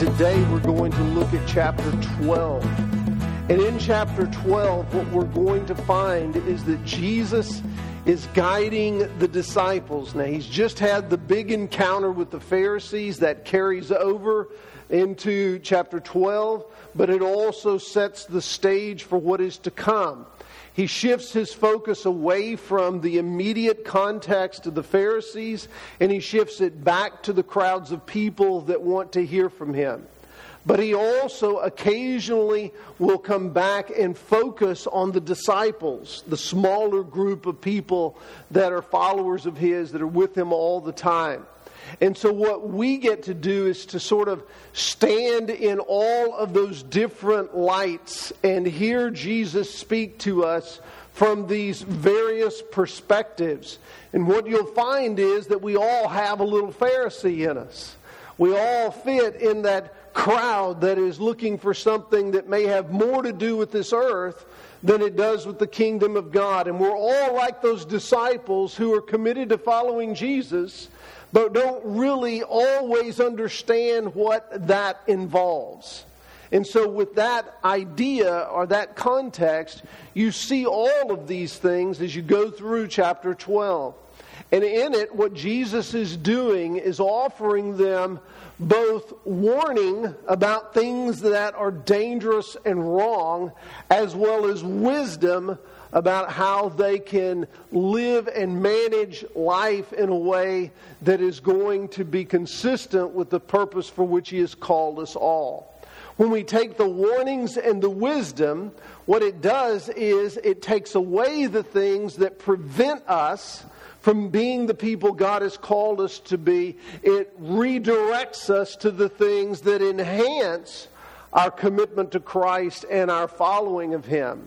Today we're going to look at chapter 12. And in chapter 12, what we're going to find is that Jesus is guiding the disciples. Now, he's just had the big encounter with the Pharisees that carries over into chapter 12, but it also sets the stage for what is to come. He shifts his focus away from the immediate context of the Pharisees, and he shifts it back to the crowds of people that want to hear from him. But he also occasionally will come back and focus on the disciples, the smaller group of people that are followers of his, that are with him all the time. And so what we get to do is to sort of stand in all of those different lights and hear Jesus speak to us from these various perspectives. And what you'll find is that we all have a little Pharisee in us. We all fit in that crowd that is looking for something that may have more to do with this earth than it does with the kingdom of God. And we're all like those disciples who are committed to following Jesus, but don't really always understand what that involves. And so with that idea or that context, you see all of these things as you go through chapter 12. And in it, what Jesus is doing is offering them both warning about things that are dangerous and wrong, as well as wisdom about how they can live and manage life in a way that is going to be consistent with the purpose for which He has called us all. When we take the warnings and the wisdom, what it does is it takes away the things that prevent us from being the people God has called us to be. It redirects us to the things that enhance our commitment to Christ and our following of Him.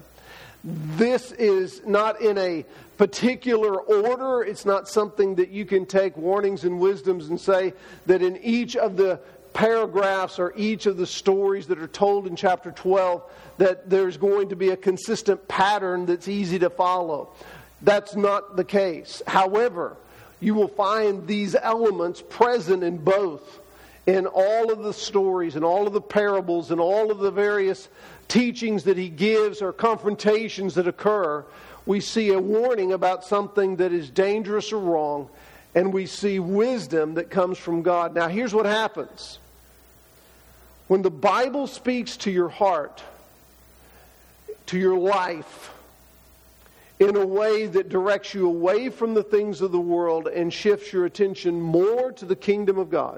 This is not in a particular order. It's not something that you can take warnings and wisdoms and say that in each of the paragraphs or each of the stories that are told in chapter 12 that there's going to be a consistent pattern that's easy to follow. That's not the case. However, you will find these elements present in both. In all of the stories and all of the parables and all of the various teachings that He gives or confrontations that occur, we see a warning about something that is dangerous or wrong, and we see wisdom that comes from God. Now, here's what happens. When the Bible speaks to your heart, to your life, in a way that directs you away from the things of the world and shifts your attention more to the kingdom of God,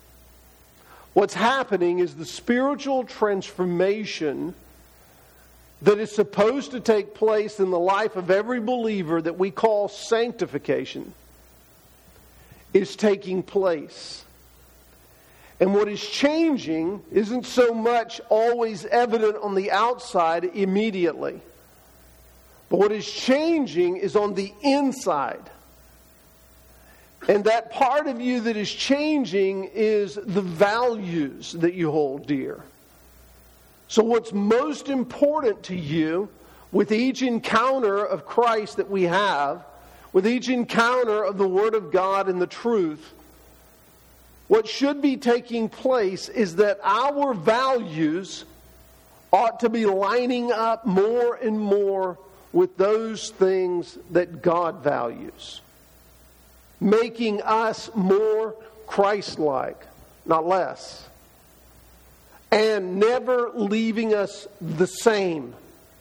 what's happening is the spiritual transformation that is supposed to take place in the life of every believer that we call sanctification is taking place. And what is changing isn't so much always evident on the outside immediately. But what is changing is on the inside. And that part of you that is changing is the values that you hold dear. So what's most important to you with each encounter of Christ that we have, with each encounter of the Word of God and the truth, what should be taking place is that our values ought to be lining up more and more with those things that God values, making us more Christ-like, not less, and never leaving us the same,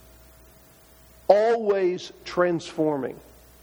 always transforming.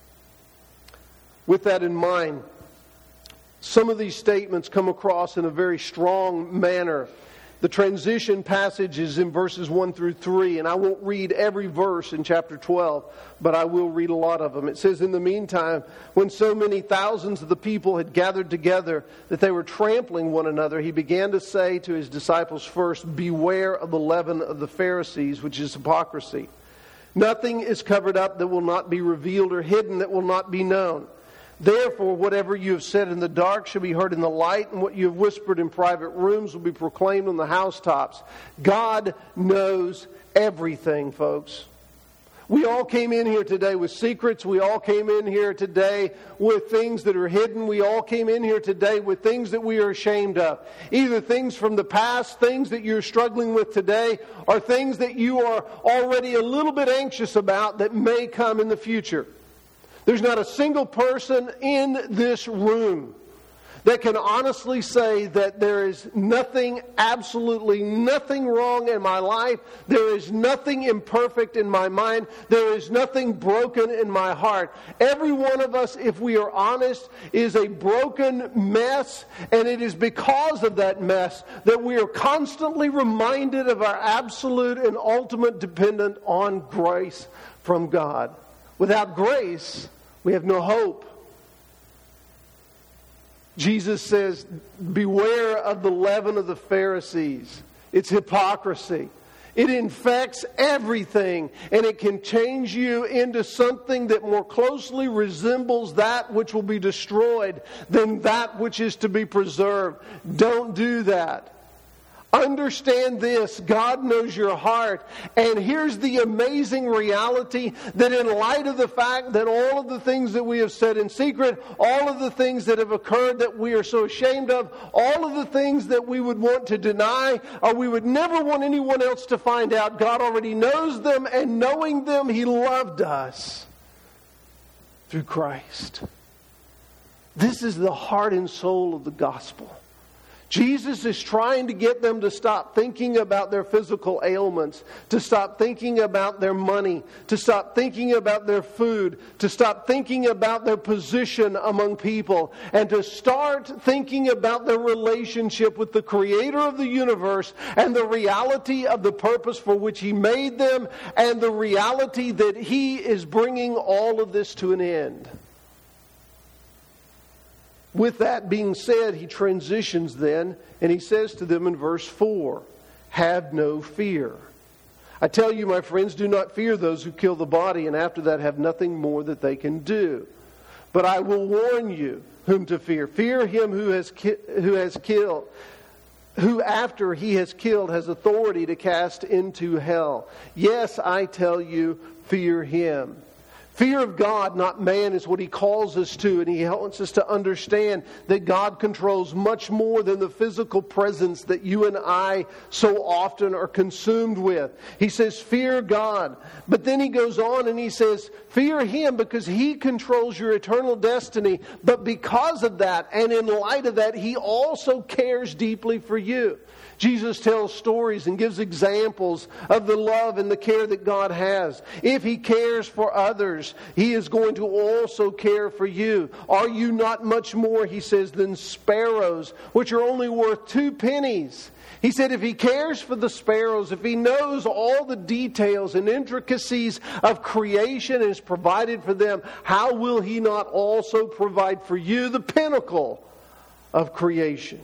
With that in mind, some of these statements come across in a very strong manner. The transition passage is in verses 1 through 3, and I won't read every verse in chapter 12, but I will read a lot of them. It says, "In the meantime, when so many thousands of the people had gathered together that they were trampling one another, He began to say to His disciples first, 'Beware of the leaven of the Pharisees, which is hypocrisy. Nothing is covered up that will not be revealed, or hidden that will not be known. Therefore, whatever you have said in the dark shall be heard in the light, and what you have whispered in private rooms will be proclaimed on the housetops.'" God knows everything, folks. We all came in here today with secrets. We all came in here today with things that are hidden. We all came in here today with things that we are ashamed of. Either things from the past, things that you're struggling with today, or things that you are already a little bit anxious about that may come in the future. There's not a single person in this room that can honestly say that there is nothing, absolutely nothing wrong in my life. There is nothing imperfect in my mind. There is nothing broken in my heart. Every one of us, if we are honest, is a broken mess. And it is because of that mess that we are constantly reminded of our absolute and ultimate dependence on grace from God. Without grace, we have no hope. Jesus says, beware of the leaven of the Pharisees. It's hypocrisy. It infects everything, and it can change you into something that more closely resembles that which will be destroyed than that which is to be preserved. Don't do that. Understand this, God knows your heart. And here's the amazing reality that in light of the fact that all of the things that we have said in secret, all of the things that have occurred that we are so ashamed of, all of the things that we would want to deny, or we would never want anyone else to find out, God already knows them, and knowing them, He loved us through Christ. This is the heart and soul of the gospel. Jesus is trying to get them to stop thinking about their physical ailments, to stop thinking about their money, to stop thinking about their food, to stop thinking about their position among people, and to start thinking about their relationship with the Creator of the universe and the reality of the purpose for which He made them and the reality that He is bringing all of this to an end. With that being said, He transitions then, and He says to them in verse 4, have no fear. I tell you, my friends, do not fear those who kill the body, and after that have nothing more that they can do. But I will warn you whom to fear. Fear him who has killed, who after he has killed has authority to cast into hell. Yes, I tell you, fear him. Fear of God, not man, is what He calls us to. And He wants us to understand that God controls much more than the physical presence that you and I so often are consumed with. He says, fear God. But then He goes on and He says, fear Him because He controls your eternal destiny. But because of that, and in light of that, He also cares deeply for you. Jesus tells stories and gives examples of the love and the care that God has. If He cares for others, He is going to also care for you. Are you not much more, He says, than sparrows, which are only worth 2 pennies? He said if He cares for the sparrows, if He knows all the details and intricacies of creation and has provided for them, how will He not also provide for you the pinnacle of creation?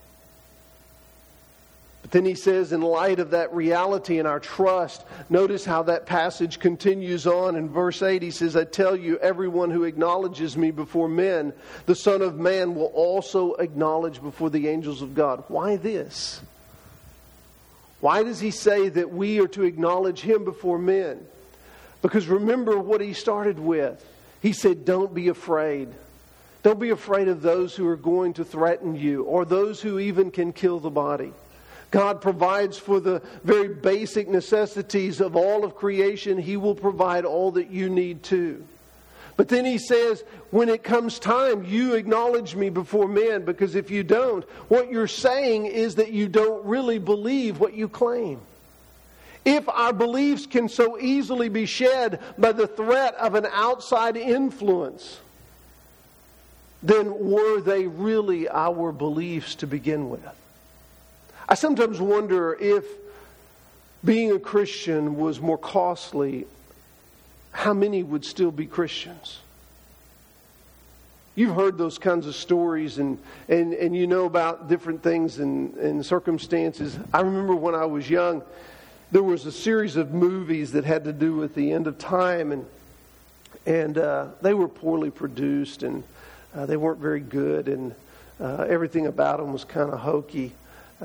Then He says, in light of that reality and our trust, notice how that passage continues on. In verse 8, He says, I tell you, everyone who acknowledges me before men, the Son of Man will also acknowledge before the angels of God. Why this? Why does He say that we are to acknowledge Him before men? Because remember what He started with. He said, don't be afraid. Don't be afraid of those who are going to threaten you or those who even can kill the body. God provides for the very basic necessities of all of creation. He will provide all that you need too. But then He says, when it comes time, you acknowledge me before men, because if you don't, what you're saying is that you don't really believe what you claim. If our beliefs can so easily be shed by the threat of an outside influence, then were they really our beliefs to begin with? I sometimes wonder if being a Christian was more costly, how many would still be Christians? You've heard those kinds of stories and you know about different things and circumstances. I remember when I was young, there was a series of movies that had to do with the end of time, and they were poorly produced, and they weren't very good, and everything about them was kind of hokey.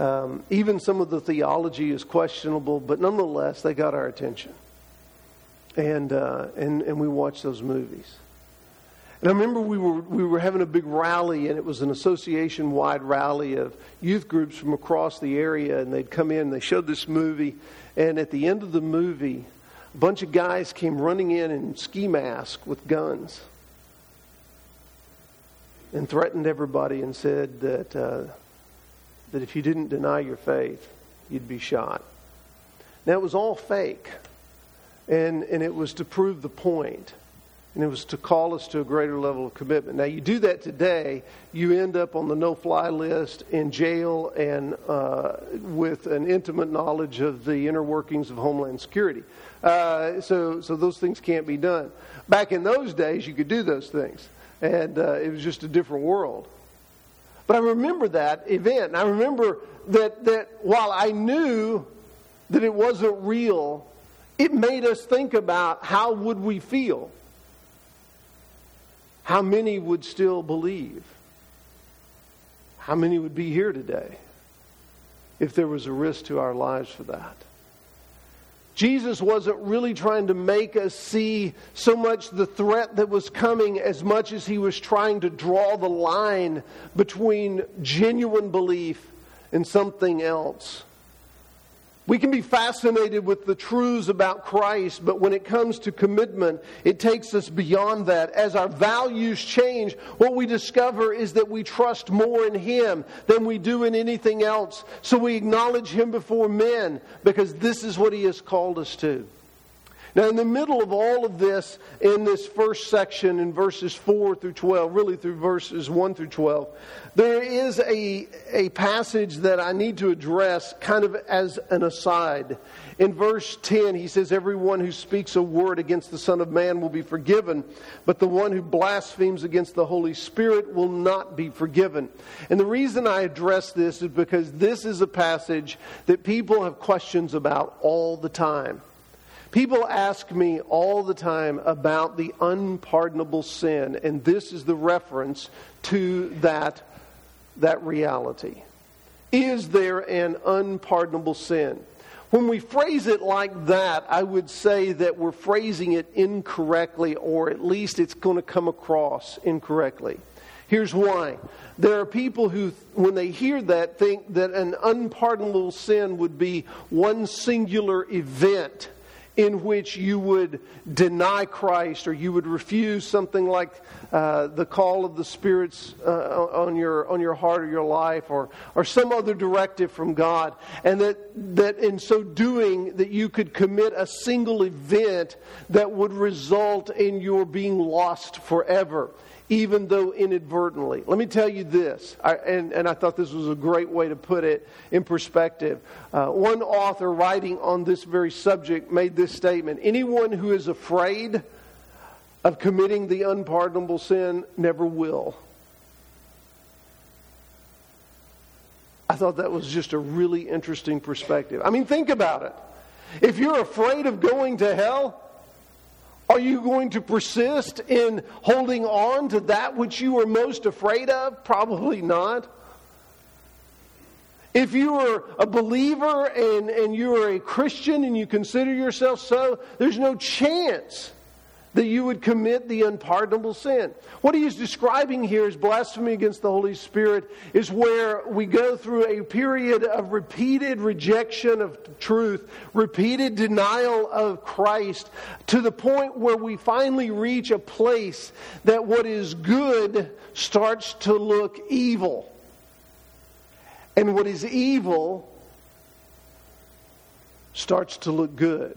Even some of the theology is questionable, but nonetheless, they got our attention. and we watched those movies. And I remember we were having a big rally, and it was an association-wide rally of youth groups from across the area, and they'd come in and they showed this movie, and at the end of the movie, a bunch of guys came running in ski masks with guns and threatened everybody and said that if you didn't deny your faith, you'd be shot. Now, it was all fake, and it was to prove the point. And it was to call us to a greater level of commitment. Now, you do that today, you end up on the no-fly list, in jail, and with an intimate knowledge of the inner workings of Homeland Security. So those things can't be done. Back in those days, you could do those things. And it was just a different world. But I remember that event. And I remember that while I knew that it wasn't real, it made us think about how would we feel. How many would still believe? How many would be here today if there was a risk to our lives for that? Jesus wasn't really trying to make us see so much the threat that was coming as much as he was trying to draw the line between genuine belief and something else. We can be fascinated with the truths about Christ, but when it comes to commitment, it takes us beyond that. As our values change, what we discover is that we trust more in Him than we do in anything else. So we acknowledge Him before men because this is what He has called us to. Now, in the middle of all of this, in this first section, in verses 4 through 12, really through verses 1 through 12, there is a passage that I need to address kind of as an aside. In verse 10, he says, "Everyone who speaks a word against the Son of Man will be forgiven, but the one who blasphemes against the Holy Spirit will not be forgiven." And the reason I address this is because this is a passage that people have questions about all the time. People ask me all the time about the unpardonable sin, and this is the reference to that reality. Is there an unpardonable sin? When we phrase it like that, I would say that we're phrasing it incorrectly, or at least it's going to come across incorrectly. Here's why. There are people who, when they hear that, think that an unpardonable sin would be one singular event in which you would deny Christ, or you would refuse something like the call of the spirits on your heart or your life, or some other directive from God, and that in so doing that you could commit a single event that would result in your being lost forever, even though inadvertently. Let me tell you this, and I thought this was a great way to put it in perspective. One author writing on this very subject made this statement: anyone who is afraid of committing the unpardonable sin never will. I thought that was just a really interesting perspective. I mean, think about it. If you're afraid of going to hell, are you going to persist in holding on to that which you are most afraid of? Probably not. If you are a believer and you are a Christian and you consider yourself so, there's no chance that you would commit the unpardonable sin. What he is describing here is blasphemy against the Holy Spirit, is where we go through a period of repeated rejection of truth, repeated denial of Christ, to the point where we finally reach a place that what is good starts to look evil. And what is evil starts to look good.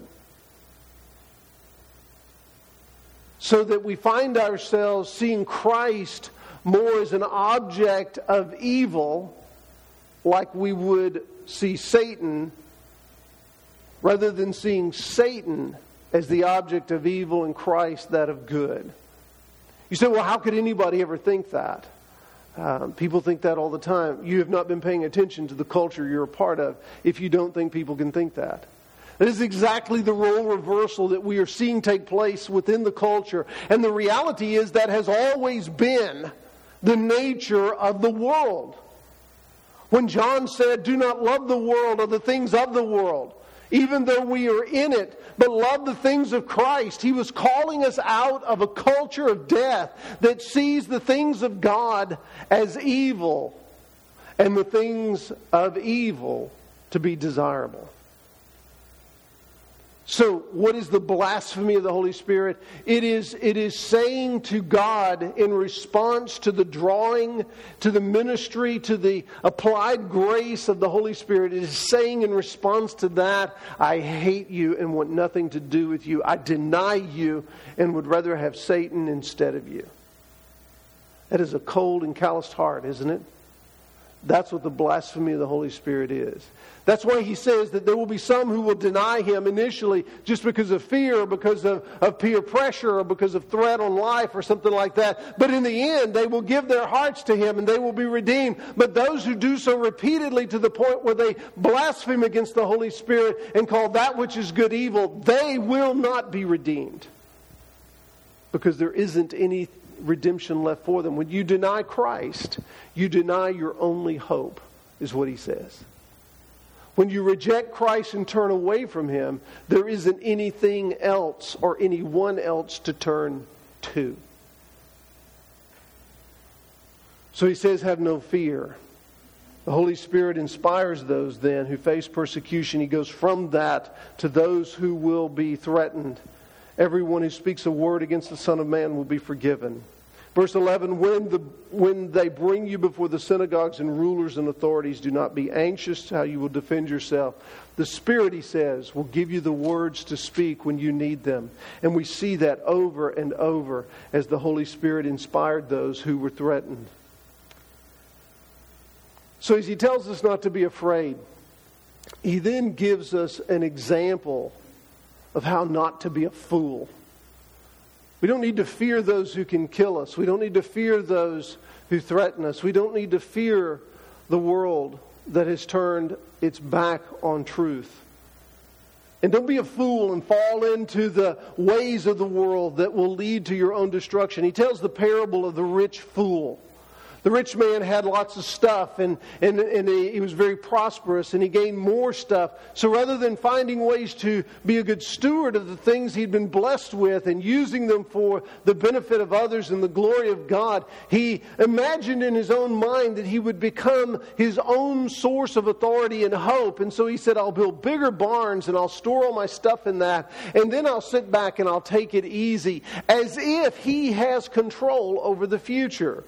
So that we find ourselves seeing Christ more as an object of evil, like we would see Satan, rather than seeing Satan as the object of evil and Christ that of good. You say, well, how could anybody ever think that? People think that all the time. You have not been paying attention to the culture you're a part of if you don't think people can think that. That is exactly the role reversal that we are seeing take place within the culture. And the reality is that has always been the nature of the world. When John said, "Do not love the world or the things of the world," even though we are in it, but love the things of Christ. He was calling us out of a culture of death that sees the things of God as evil and the things of evil to be desirable. So, what is the blasphemy of the Holy Spirit? It is saying to God in response to the drawing, to the ministry, to the applied grace of the Holy Spirit. It is saying in response to that, I hate you and want nothing to do with you. I deny you and would rather have Satan instead of you. That is a cold and calloused heart, isn't it? That's what the blasphemy of the Holy Spirit is. That's why he says that there will be some who will deny him initially just because of fear or because of peer pressure or because of threat on life or something like that. But in the end, they will give their hearts to him and they will be redeemed. But those who do so repeatedly to the point where they blaspheme against the Holy Spirit and call that which is good evil, they will not be redeemed. Because there isn't any redemption left for them. When you deny Christ, you deny your only hope, is what he says. When you reject Christ and turn away from him, there isn't anything else or anyone else to turn to. So he says, have no fear. The Holy Spirit inspires those then who face persecution. He goes from that to those who will be threatened. Everyone who speaks a word against the Son of Man will be forgiven. Verse 11, when they bring you before the synagogues and rulers and authorities, do not be anxious how you will defend yourself. The Spirit, he says, will give you the words to speak when you need them. And we see that over and over as the Holy Spirit inspired those who were threatened. So as he tells us not to be afraid, he then gives us an example of how not to be a fool. We don't need to fear those who can kill us. We don't need to fear those who threaten us. We don't need to fear the world that has turned its back on truth. And don't be a fool and fall into the ways of the world that will lead to your own destruction. He tells the parable of the rich fool. The rich man had lots of stuff and he was very prosperous and he gained more stuff. So rather than finding ways to be a good steward of the things he'd been blessed with and using them for the benefit of others and the glory of God, he imagined in his own mind that he would become his own source of authority and hope. And so he said, I'll build bigger barns and I'll store all my stuff in that. And then I'll sit back and I'll take it easy, as if he has control over the future.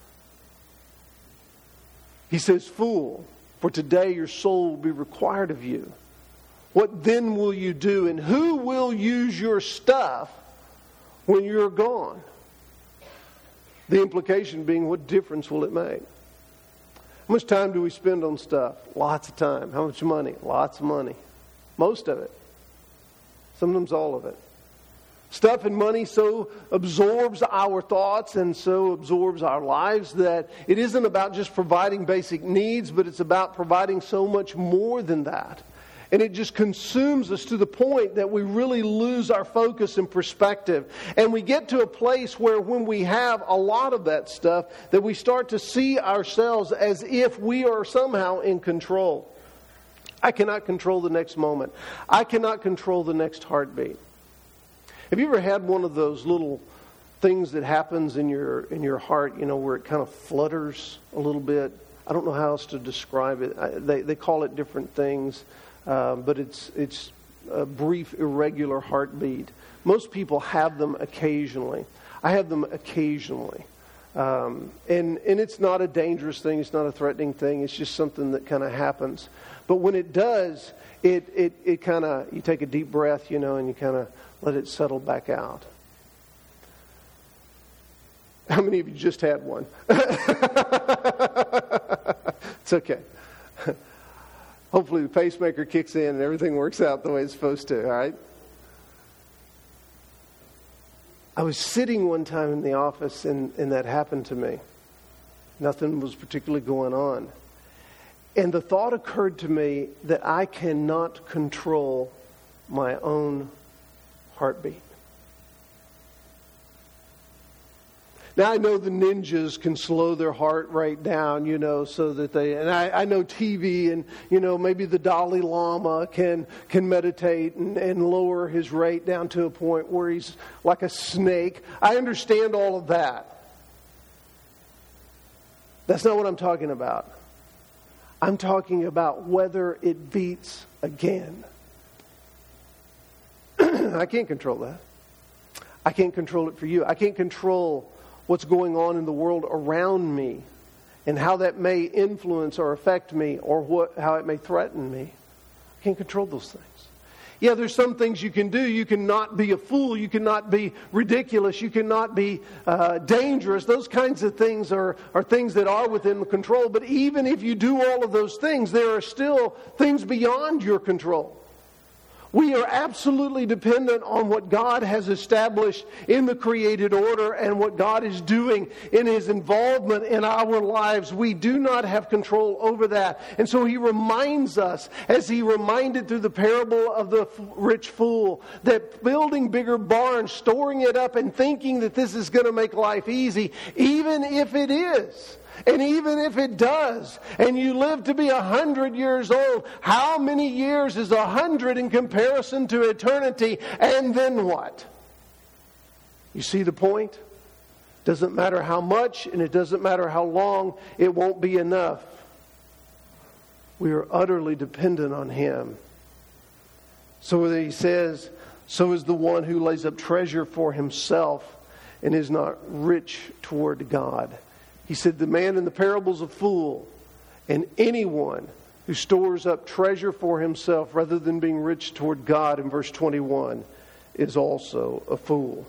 He says, fool, for today your soul will be required of you. What then will you do? And who will use your stuff when you're gone? The implication being, what difference will it make? How much time do we spend on stuff? Lots of time. How much money? Lots of money. Most of it. Sometimes all of it. Stuff and money so absorbs our thoughts and so absorbs our lives that it isn't about just providing basic needs, but it's about providing so much more than that. And it just consumes us to the point that we really lose our focus and perspective. And we get to a place where when we have a lot of that stuff, that we start to see ourselves as if we are somehow in control. I cannot control the next moment. I cannot control the next heartbeat. Have you ever had one of those little things that happens in your heart, where it kind of flutters a little bit? I don't know how else to describe it. They call it different things, but it's a brief, irregular heartbeat. Most people have them occasionally. I have them occasionally. And it's not a dangerous thing. It's not a threatening thing. It's just something that kind of happens. But when it does, it kind of, you take a deep breath, and you kind of let it settle back out. How many of you just had one? It's okay. Hopefully the pacemaker kicks in and everything works out the way it's supposed to, all right? I was sitting one time in the office and that happened to me. Nothing was particularly going on. And the thought occurred to me that I cannot control my own heartbeat. Now, I know the ninjas can slow their heart rate down, so that and I know TV and, maybe the Dalai Lama can meditate and lower his rate down to a point where he's like a snake. I understand all of that. That's not what I'm talking about. I'm talking about whether it beats again. I can't control that. I can't control it for you. I can't control what's going on in the world around me and how that may influence or affect me or how it may threaten me. I can't control those things. Yeah, there's some things you can do. You cannot be a fool. You cannot be ridiculous. You cannot be dangerous. Those kinds of things are things that are within the control. But even if you do all of those things, there are still things beyond your control. We are absolutely dependent on what God has established in the created order and what God is doing in His involvement in our lives. We do not have control over that. And so He reminds us, as He reminded through the parable of the rich fool, that building bigger barns, storing it up and thinking that this is going to make life easy, even if it is, and even if it does, and you live to be 100 years old, how many years is 100 in comparison to eternity? And then what? You see the point? Doesn't matter how much, and it doesn't matter how long, it won't be enough. We are utterly dependent on Him. So He says, so is the one who lays up treasure for himself and is not rich toward God. He said the man in the parable's a fool, and anyone who stores up treasure for himself rather than being rich toward God, in verse 21, is also a fool.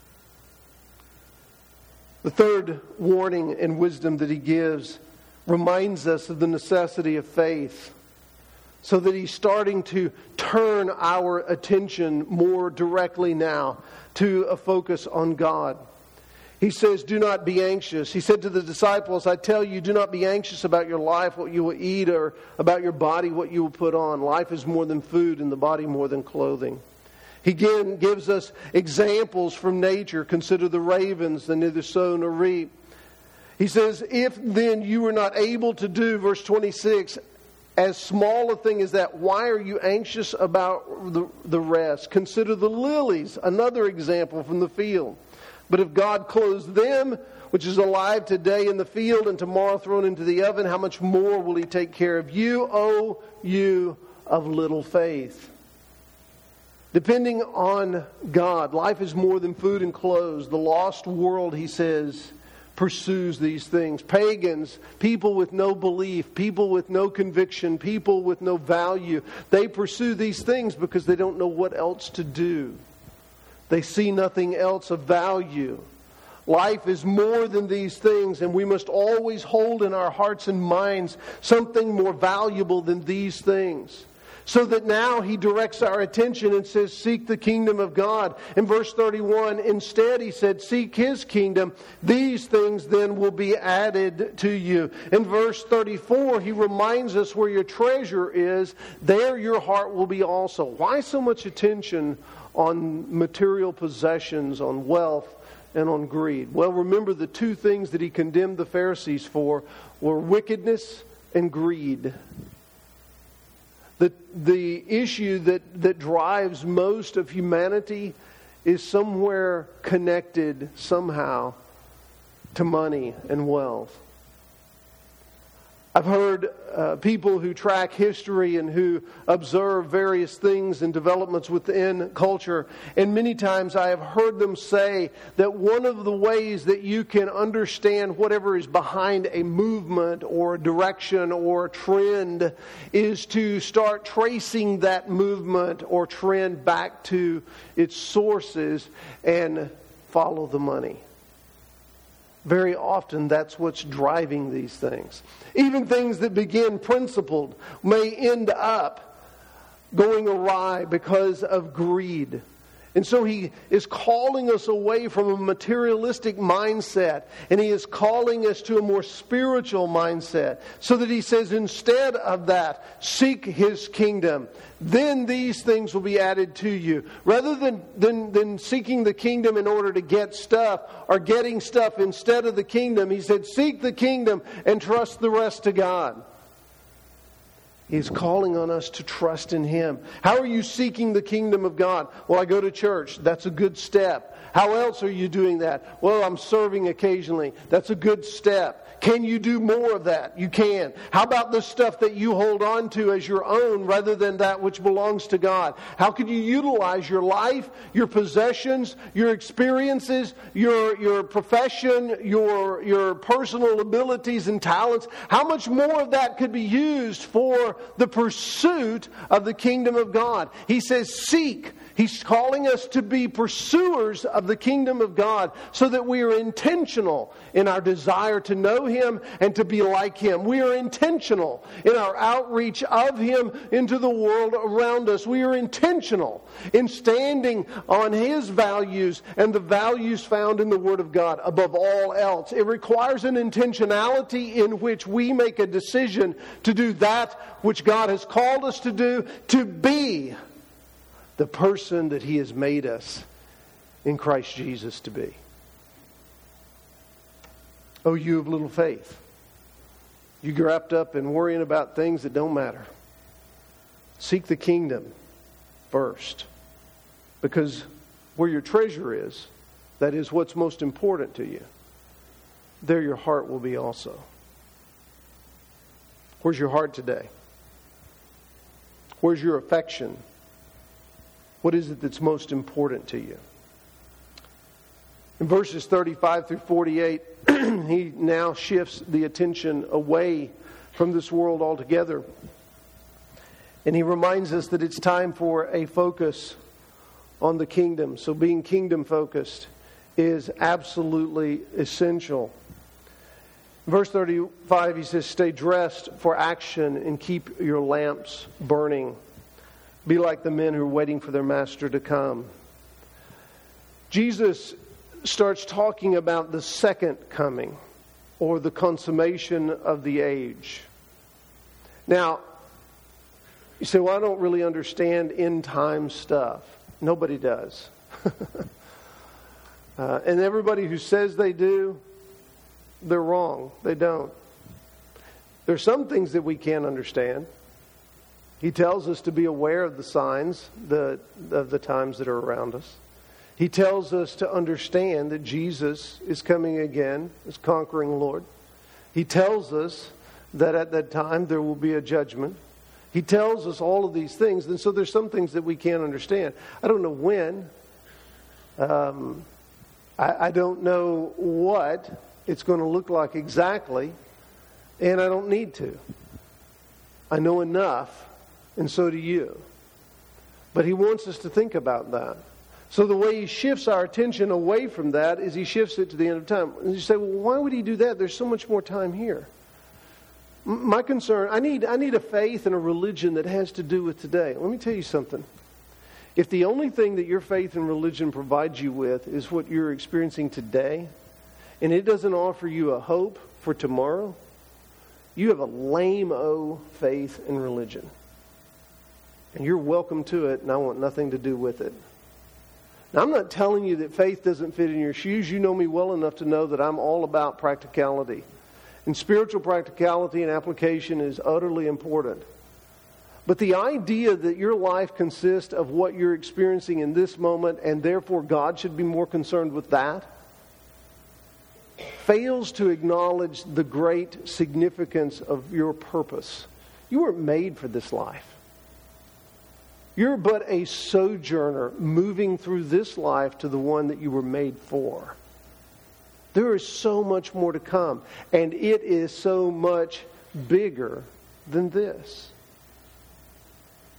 The third warning and wisdom that he gives reminds us of the necessity of faith, so that he's starting to turn our attention more directly now to a focus on God. He says, do not be anxious. He said to the disciples, I tell you, do not be anxious about your life, what you will eat, or about your body, what you will put on. Life is more than food, and the body more than clothing. He again gives us examples from nature. Consider the ravens, they neither sow nor reap. He says, if then you were not able to do, verse 26, as small a thing as that, why are you anxious about the rest? Consider the lilies, another example from the field. But if God clothes them, which is alive today in the field and tomorrow thrown into the oven, how much more will He take care of you, O you of little faith? Depending on God, life is more than food and clothes. The lost world, he says, pursues these things. Pagans, people with no belief, people with no conviction, people with no value, they pursue these things because they don't know what else to do. They see nothing else of value. Life is more than these things, and we must always hold in our hearts and minds something more valuable than these things. So that now he directs our attention and says, seek the kingdom of God. In verse 31, instead he said, seek His kingdom. These things then will be added to you. In verse 34, he reminds us where your treasure is, there your heart will be also. Why so much attention on material possessions, on wealth, and on greed? Well, remember the two things that he condemned the Pharisees for were wickedness and greed. The issue that drives most of humanity is somewhere connected somehow to money and wealth. I've heard people who track history and who observe various things and developments within culture, and many times I have heard them say that one of the ways that you can understand whatever is behind a movement or a direction or a trend is to start tracing that movement or trend back to its sources and follow the money. Very often that's what's driving these things. Even things that begin principled may end up going awry because of greed And so He is calling us away from a materialistic mindset, and He is calling us to a more spiritual mindset. So that He says, instead of that, seek His kingdom. Then these things will be added to you. Rather than seeking the kingdom in order to get stuff, or getting stuff instead of the kingdom, He said, seek the kingdom and trust the rest to God. He's calling on us to trust in Him. How are you seeking the kingdom of God? Well, I go to church. That's a good step. How else are you doing that? Well, I'm serving occasionally. That's a good step. Can you do more of that? You can. How about the stuff that you hold on to as your own rather than that which belongs to God? How could you utilize your life, your possessions, your experiences, your profession, your personal abilities and talents? How much more of that could be used for the pursuit of the kingdom of God? He says, seek. He's calling us to be pursuers of the kingdom of God so that we are intentional in our desire to know Him and to be like Him. We are intentional in our outreach of Him into the world around us. We are intentional in standing on His values and the values found in the Word of God above all else. It requires an intentionality in which we make a decision to do that which God has called us to do, to be the person that He has made us in Christ Jesus to be. Oh, you of little faith. You get wrapped up in worrying about things that don't matter. Seek the kingdom first. Because where your treasure is, that is what's most important to you, there your heart will be also. Where's your heart today? Where's your affection? What is it that's most important to you? In verses 35 through 48, he now shifts the attention away from this world altogether. And he reminds us that it's time for a focus on the kingdom. So being kingdom focused is absolutely essential. In verse 35, he says, stay dressed for action and keep your lamps burning. Be like the men who are waiting for their master to come. Jesus starts talking about the second coming, or the consummation of the age. Now, you say, well, I don't really understand end time stuff. Nobody does. And everybody who says they do, they're wrong. They don't. There's some things that we can't understand. He tells us to be aware of the signs of the times that are around us. He tells us to understand that Jesus is coming again as conquering Lord. He tells us that at that time there will be a judgment. He tells us all of these things. And so there's some things that we can't understand. I don't know when. I don't know what it's going to look like exactly. And I don't need to. I know enough. And so do you. But he wants us to think about that. So the way he shifts our attention away from that is he shifts it to the end of time. And you say, well, why would he do that? There's so much more time here. My concern, I need a faith and a religion that has to do with today. Let me tell you something. If the only thing that your faith and religion provides you with is what you're experiencing today, and it doesn't offer you a hope for tomorrow, you have a lame-o faith and religion. And you're welcome to it, and I want nothing to do with it. Now, I'm not telling you that faith doesn't fit in your shoes. You know me well enough to know that I'm all about practicality. And spiritual practicality and application is utterly important. But the idea that your life consists of what you're experiencing in this moment, and therefore God should be more concerned with that, fails to acknowledge the great significance of your purpose. You weren't made for this life. You're but a sojourner moving through this life to the one that you were made for. There is so much more to come, and it is so much bigger than this.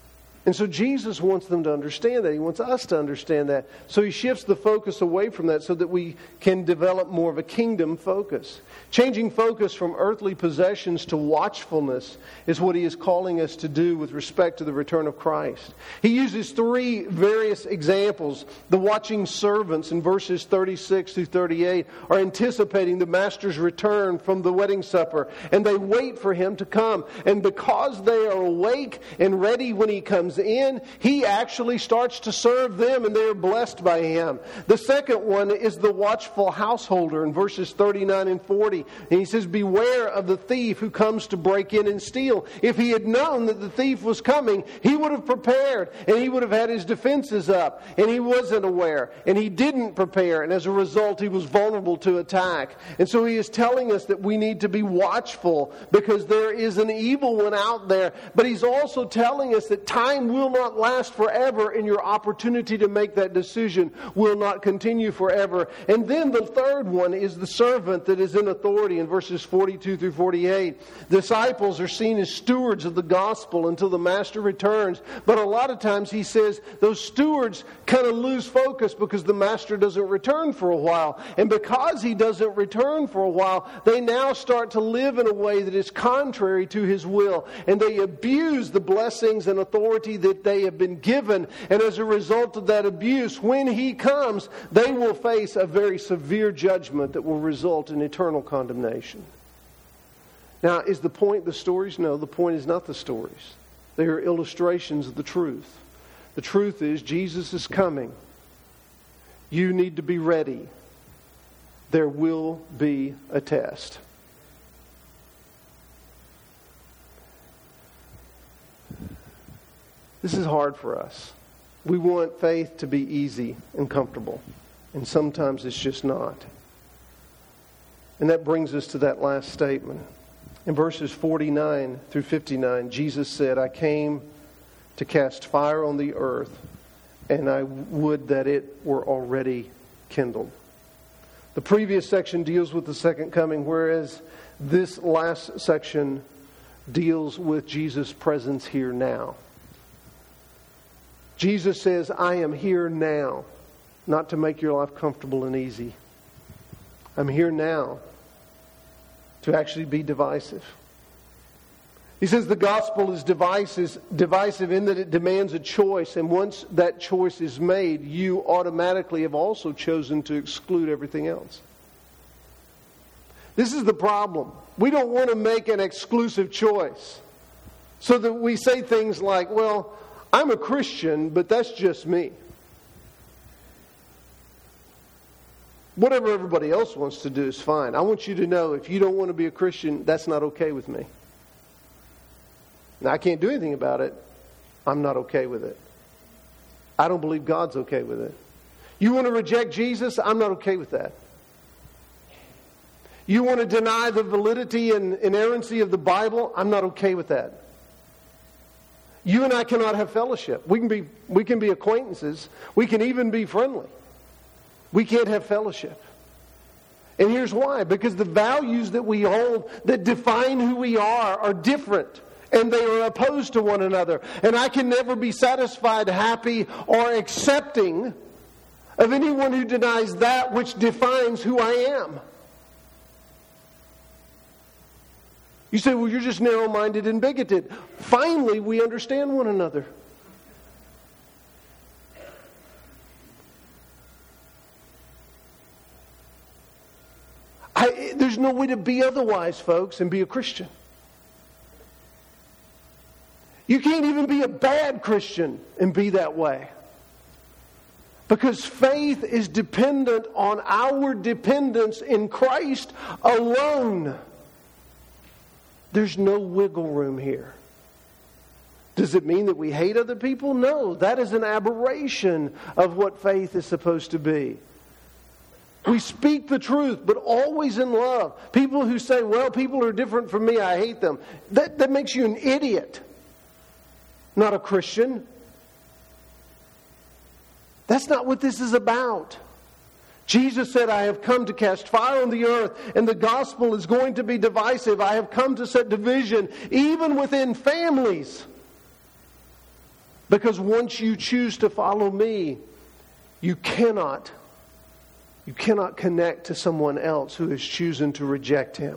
And so Jesus wants them to understand that. He wants us to understand that. So He shifts the focus away from that so that we can develop more of a kingdom focus. Changing focus from earthly possessions to watchfulness is what He is calling us to do with respect to the return of Christ. He uses three various examples. The watching servants in verses 36 through 38 are anticipating the Master's return from the wedding supper. And they wait for Him to come. And because they are awake and ready when He comes in, He actually starts to serve them and they are blessed by Him. The second one is the watchful householder in verses 39 and 40. And He says, beware of the thief who comes to break in and steal. If he had known that the thief was coming, he would have prepared and he would have had his defenses up. And he wasn't aware and he didn't prepare. And as a result, he was vulnerable to attack. And so He is telling us that we need to be watchful because there is an evil one out there. But He's also telling us that time will not last forever and your opportunity to make that decision will not continue forever. And then the third one is the servant that is in authority in verses 42 through 48. Disciples are seen as stewards of the gospel until the Master returns. But a lot of times He says those stewards kind of lose focus because the Master doesn't return for a while. And because He doesn't return for a while, they now start to live in a way that is contrary to His will. And they abuse the blessings and authority that they have been given. And as a result of that abuse, when He comes, they will face a very severe judgment that will result in eternal condemnation. Now, is the point the stories? No, the point is not the stories. They are illustrations of the truth. The truth is Jesus is coming. You need to be ready. There will be a test. This is hard for us. We want faith to be easy and comfortable. And sometimes it's just not. And that brings us to that last statement. In verses 49 through 59, Jesus said, I came to cast fire on the earth, and I would that it were already kindled. The previous section deals with the second coming, whereas this last section deals with Jesus' presence here now. Jesus says, I am here now, not to make your life comfortable and easy. I'm here now to actually be divisive. He says the gospel is divisive in that it demands a choice, and once that choice is made, you automatically have also chosen to exclude everything else. This is the problem. We don't want to make an exclusive choice, so that we say things like, well, I'm a Christian, but that's just me. Whatever everybody else wants to do is fine. I want you to know if you don't want to be a Christian, that's not okay with me. Now, I can't do anything about it. I'm not okay with it. I don't believe God's okay with it. You want to reject Jesus? I'm not okay with that. You want to deny the validity and inerrancy of the Bible? I'm not okay with that. You and I cannot have fellowship. We can be acquaintances. We can even be friendly. We can't have fellowship. And here's why. Because the values that we hold that define who we are different. And they are opposed to one another. And I can never be satisfied, happy, or accepting of anyone who denies that which defines who I am. You say, well, you're just narrow-minded and bigoted. Finally, we understand one another. There's no way to be otherwise, folks, and be a Christian. You can't even be a bad Christian and be that way. Because faith is dependent on our dependence in Christ alone. There's no wiggle room here. Does it mean that we hate other people? No, that is an aberration of what faith is supposed to be. We speak the truth, but always in love. People who say, well, people are different from me, I hate them. That makes you an idiot, not a Christian. That's not what this is about. Jesus said, I have come to cast fire on the earth, and the gospel is going to be divisive. I have come to set division, even within families. Because once you choose to follow me, you cannot connect to someone else who is choosing to reject him.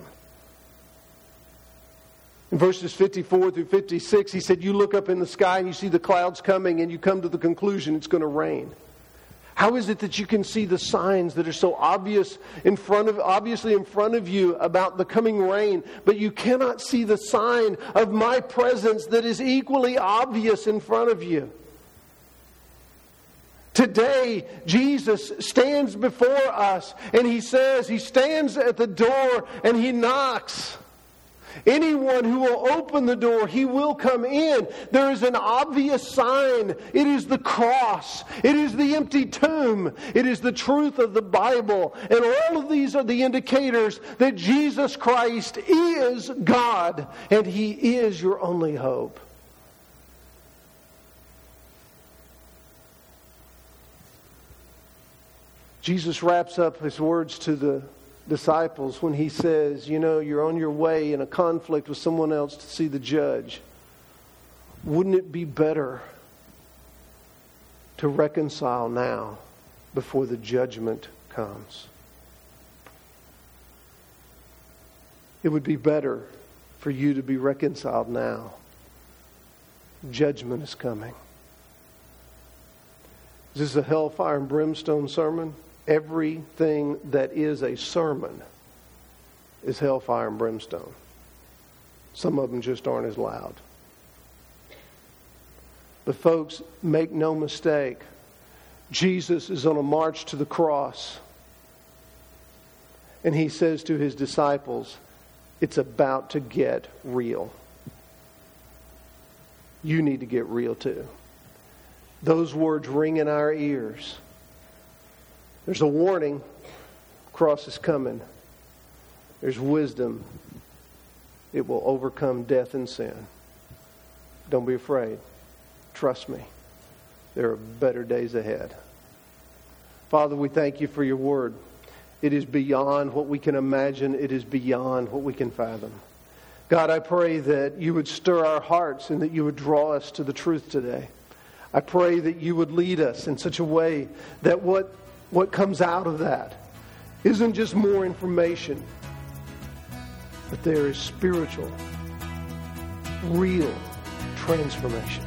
In verses 54 through 56, he said, you look up in the sky and you see the clouds coming and you come to the conclusion it's going to rain. How is it that you can see the signs that are so obviously in front of you about the coming rain, but you cannot see the sign of my presence that is equally obvious in front of you? Today, Jesus stands before us and he says, he stands at the door and he knocks. Anyone who will open the door, he will come in. There is an obvious sign. It is the cross. It is the empty tomb. It is the truth of the Bible. And all of these are the indicators that Jesus Christ is God and he is your only hope. Jesus wraps up his words to the disciples when he says, you're on your way in a conflict with someone else to see the judge. Wouldn't it be better to reconcile now before the judgment comes? It would be better for you to be reconciled now. Judgment is coming. Is this a hellfire and brimstone sermon? Everything that is a sermon is hellfire and brimstone. Some of them just aren't as loud. But folks, make no mistake, Jesus is on a march to the cross. And he says to his disciples, it's about to get real. You need to get real too. Those words ring in our ears. There's a warning. Cross is coming. There's wisdom. It will overcome death and sin. Don't be afraid. Trust me. There are better days ahead. Father, we thank you for your word. It is beyond what we can imagine. It is beyond what we can fathom. God, I pray that you would stir our hearts and that you would draw us to the truth today. I pray that you would lead us in such a way that what comes out of that isn't just more information, but there is spiritual, real transformation.